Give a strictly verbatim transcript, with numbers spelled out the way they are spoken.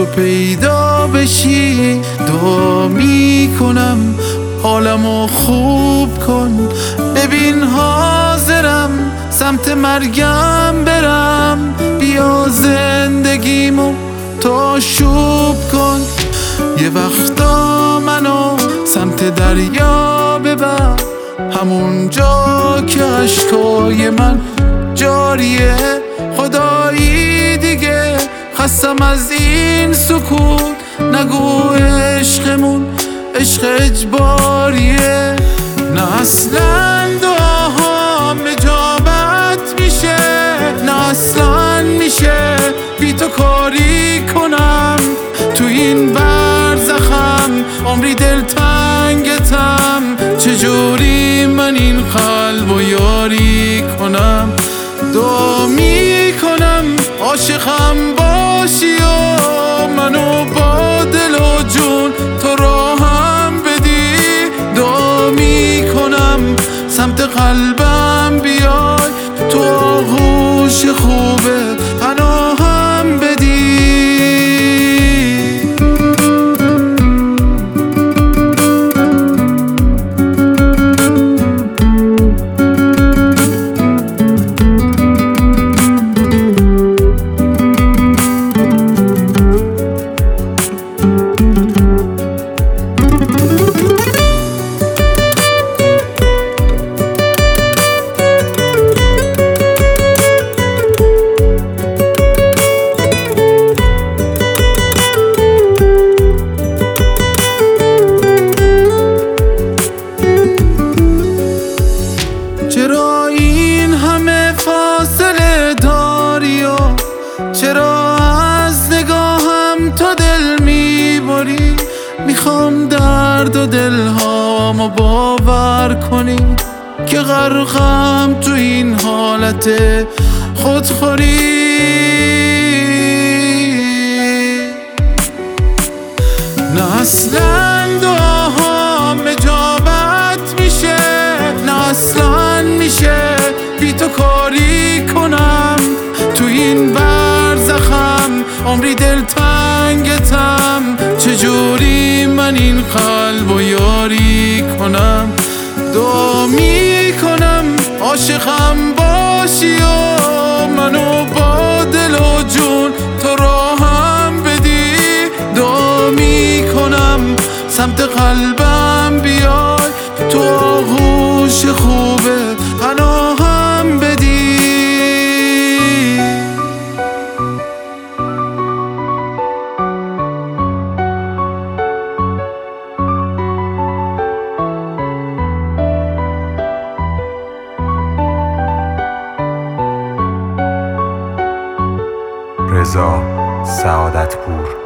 پیدا بشی. دعا میکنم حالمو خوب کن، ببین حاضرم سمت مرگم برم. بیا زندگیمو تو شوب کن، یه وقتا منو سمت دریا ببر، همون جا که عشقای من جاریه. خدایی دیگه خستم از این سکوت، نگو عشقمون عشق اجباریه. نه اصلا دعاهام اجابت میشه، نه اصلا میشه بی تو کاری کنم. تو این برزخم عمری دلتنگتم، چجوری من این قلب و یاری کنم. دعا میکنم عاشقم باشی و منو با دل و جون تو راهم بدی. دعا میکنم سمت قلبم بیای، تو آغوش خوبه پناهم بدی. چرا این همه فاصله داری و چرا از نگاهم تو دل میبری؟ میخوام درد و دلهامو باور کنی که غرقم تو این حالت خودخوری. نه اصلا دعاهام اجابت میشه، نه اصلا میشه بی تو کاری کنم. تو این برزخم عمری دلتنگتم، چجوری من این قلب و یاری کنم. دعا میکنم عاشقم باشی و منو با دل و جون تو راهم بدی. دعا میکنم سمت قلبم بیای، تو آغوش خوبه پناهم بدی. رضا سعادتپور.